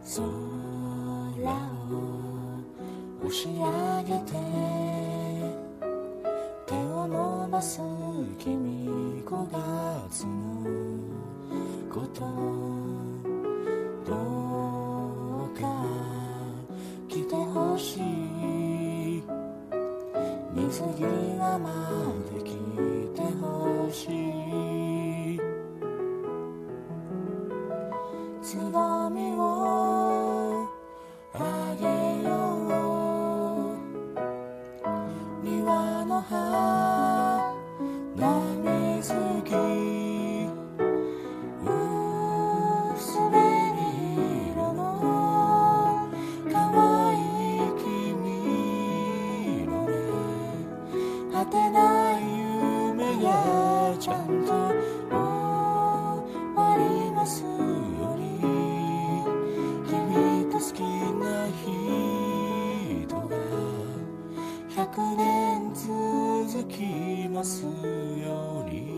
空を押し上げて手を伸ばす君5月のことどうか来てほしい水際まで来てほしいつぼみをあげよう庭の花水木薄紅色の可愛い君のね果てない夢がちゃんと終わりますより君と好きな人が100年続きますように